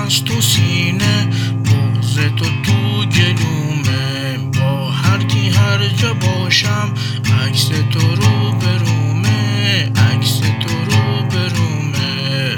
نفس تو سینه، بغض تو گلومه. با هر کی هر جا باشم عکس تو رو برومه، عکس تو رو برومه.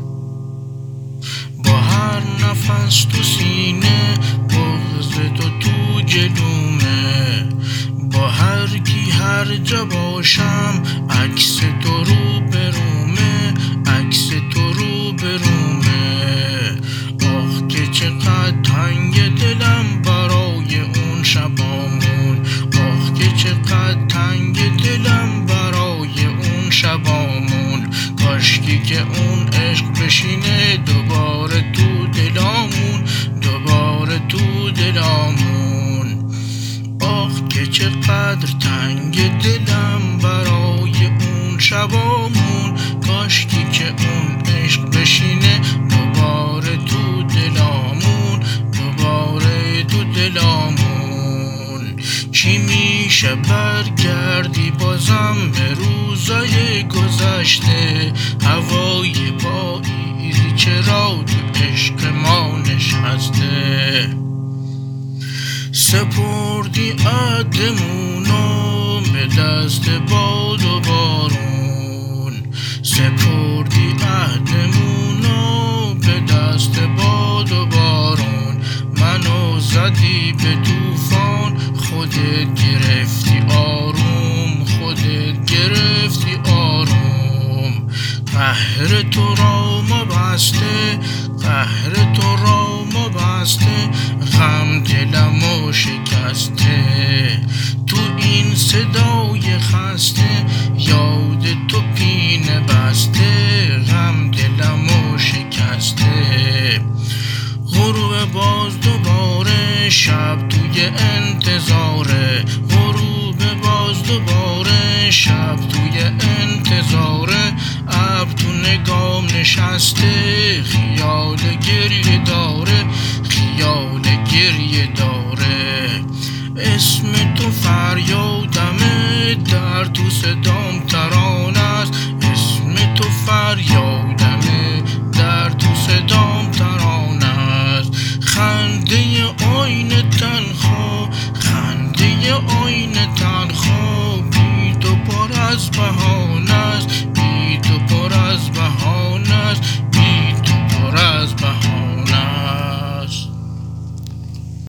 با هر نفس تو سینه، بغض تو گلومه. با هر کی هر جا باشم عکس تو رو برومه، عکس تو رو برومه. آخ که چقدر تنگ دلم برای اون شبامون، آخ که چقدر تنگ دلم برای اون شبامون. کاشکی که اون عشق بشینه دوباره تو دلامون، دوباره تو دلامون. آخ که چقدر تنگ دلم برای اون شبامون. کاشکی که اون عشق بشینه دوباره تو دلامون، دوباره تو دلامون. چی میشه برگردی بازم به روزای گذشته؟ هوای پاییزی چرا تو عشق ما نشسته؟ سپردی عهدمونو به دست باد و بارون، سپردی عهدمونو به دست باد و بارون. منو زدی به طوفان، خودت گرفتی آروم، خودت گرفتی آروم. قهر تو را ما بسته، قهر تو را ما بسته. غم دلمو شکسته، تو این صدای خسته یاد تو پینه بسته. غم دلمو شکسته. غروب باز دوباره، شب توی انتظاره. غروب باز دوباره، شب توی انتظاره. ابر تو نگام نشسته، خیال گریه داره، خیال گریه داره. اسم تو فریادمه، در تو صدام ترانه است. اسم تو فریادمه، در تو صدام ترانه است. خنده آینه تنها، خنده آینه تنها. بی تو پر از بهانه است، بی تو پر از بهانه است.